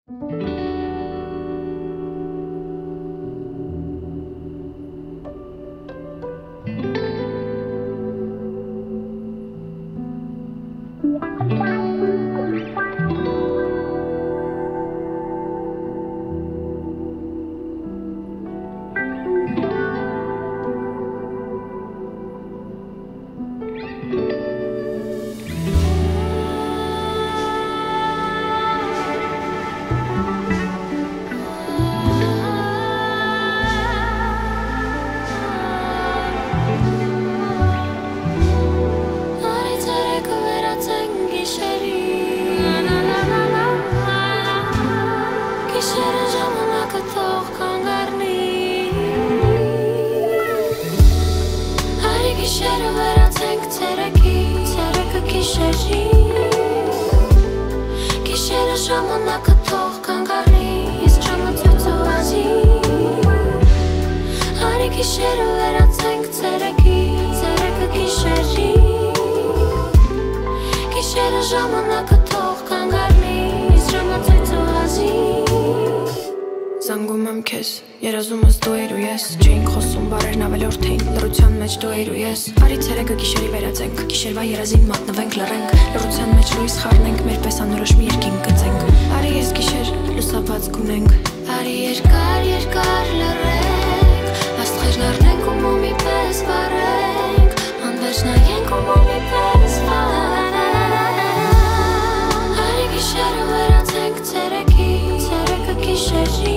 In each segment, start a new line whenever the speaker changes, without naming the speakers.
Զանգում եմ քեզ, երազումս դու էիր ու ես Չէինք խոսում բարերն ավելորդ էին, լռության մեջ դու էիր ու ես Արի ցերեկը գիշերի վերածենք, գիշերվա երազին մատնվենք լռենք Լռության մեջ լույս խառնենք, մեր պես անորոշ մի երկինք գծենք Արի ես գիշեր, լուսաբաց գունենք Արի երկար, երկար լռենք Աստղերն առնենք ու մոմի պես վարենք Անվերջ նայենք ու մոմի պես վարենք Արի գիշերը վերածենք ցերեկի, ցերեկը գիշերի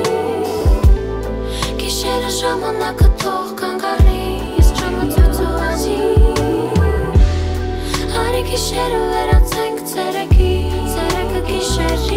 Գիշերը ժամանակը թող կանգ առնի, իսկ ժամը ցույց ու ազի Արի գիշերը վերածենք ցերեկի, ցերեկը գիշերի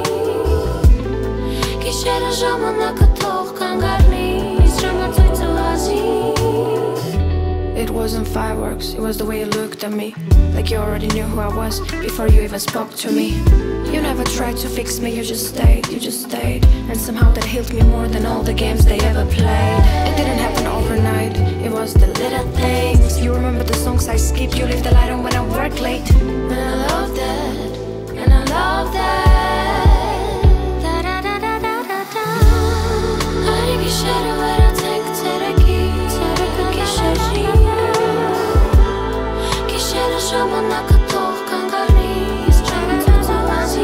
Գիշերը ժամանակը թող կանգ առնի, իսկ ժամը ցույց ու ազի It wasn't fireworks, it was the way you looked at me Like you already knew who I was before you even spoke to me You never tried to fix me, you just stayed And somehow that healed me more than all the games they ever played It didn't happen overnight, it was the little things You remember the songs I skipped, you leave the light on when I work late And I love that, and I love that Da-da-da-da-da-da-da Արի գիշերը վերածենք ցերեկի, ցերեկը գիշերի Գիշերը ժամանակը թող կանգ առնի, իսկ ժամը ցույց ու ազի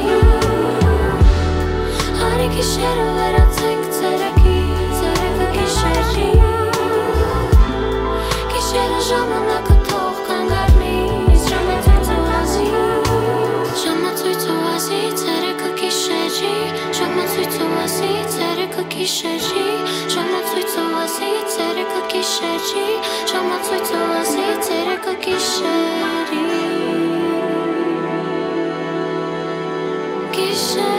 Արի գիշերը վերածենք ցերեկի, ցերեկը գիշերի Գիշերը ժամանակը թող կանգ առնի, իսկ ժամը ցույց ու ազի Ժամը ցույց ու ազի, ցերեկը գիշերի Ժամը ցույց ու ազի, ցերեկը գիշերի Ժամը ցույց ու ազի, ցերեկը գիշերի Ժամը ցույց ու ազի, ցերեկը գիշերի Գիշեր